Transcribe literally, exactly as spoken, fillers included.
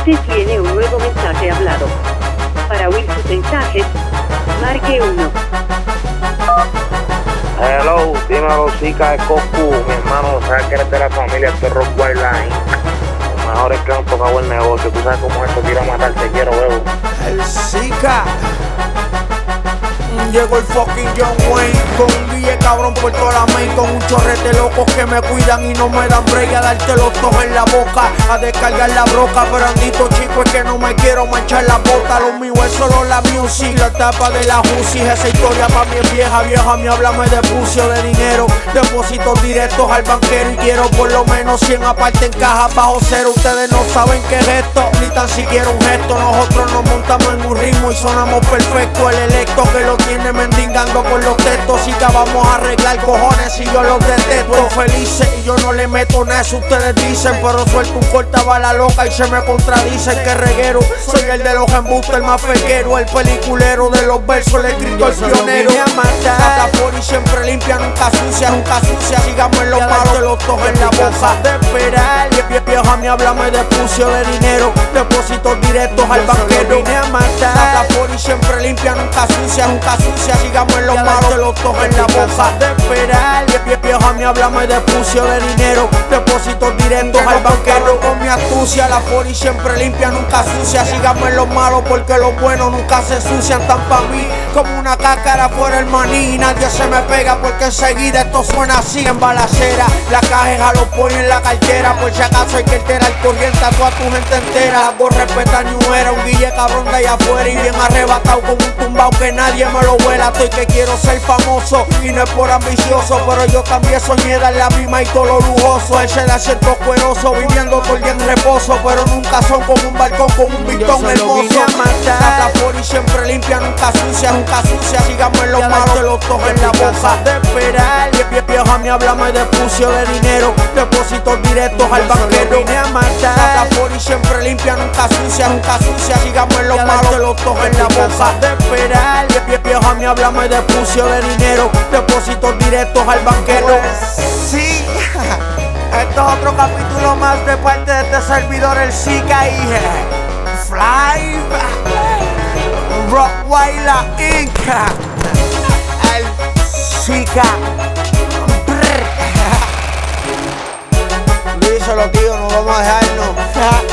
Usted tiene un nuevo mensaje hablado. Para oír sus mensajes, marque uno. Hello, dímelo, Zika de Cocu, mi hermano, sabes que eres de la familia de Rockwell Line. Lo mejor es que no tocado el negocio, tú sabes cómo esto tira a matar, te quiero, bebo. El Zika. Llegó el fucking John Wayne con un guille cabrón por toda la main, con un chorrete locos que me cuidan y no me dan break, a darte los tos en la boca, a descargar la broca. Pero andito chico, es que no me quiero manchar la bota. Lo mío es solo la music, la tapa de la Juicy. Esa historia pa' mí es vieja, vieja. Mi háblame de pucio, de dinero, depósitos directos al banquero. Y quiero por lo menos cien aparte en caja bajo cero. Ustedes no saben qué es esto, ni tan siquiera un gesto. Nosotros nos montamos en un ritmo y sonamos perfecto. El electo que lo tiene mendigando con los textos. Si ya vamos a arreglar cojones si yo los detesto. Felices y yo no le meto nada, eso ustedes dicen. Pero suelto un cortabala loca y se me contradicen. Que reguero, soy el de los embustes, el más fequero, el peliculero de los versos, el escritor pionero. La poli siempre limpia, nunca sucia, nunca sucia. Sigamos en los malos de los tojos en la boca de esperar. Vieja, mi háblame de pucio, de dinero, depósitos directos al banquero. Vine a matar. La poli siempre limpia, nunca sucia, nunca sucia. Sigamos en los malos de los tojos en la boca de esperar. Vieja, mi háblame de pucio, de dinero, depósitos directos al banquero. Con mi astucia, la poli siempre limpia, nunca sucia. Sigamos en los malos porque los buenos nunca se sucian. Tan pa' mí como una cáscara fuera el maní. Nadie se me pega porque enseguida esto suena así. En balacera, la caja los pone en la cartera. Por si acaso hay que alterar corriente a toda tu gente entera. Hago respetar ni era un guille cabrón de allá afuera. Y bien arrebatado con un tumbao que nadie me lo vuela. Estoy que quiero ser famoso y no es por ambicioso, pero yo también soñé dar la misma y todo lo lujoso. Ese de asiento cueroso, viviendo todo el día en reposo. Pero nunca son como un balcón con un pistón hermoso. La poli siempre limpia, nunca sucia, nunca sucia. Sigamos en los malos de los tojos en la boca de esperar. Vieja, mi háblame de pucio, de dinero, depósitos directos al banquero. Vine a matar. La poli siempre limpia, nunca sucia, nunca sucia. Sigamos en los malos de los tojos en la boca de esperar. Vieja, mi háblame de pucio, de dinero, depósitos directos al banquero. Sí, esto es otro capítulo más de parte de este servidor, el Zika y Fly Rockweiler Inca. El Zika. Díselo, tío, no vamos a dejarnos.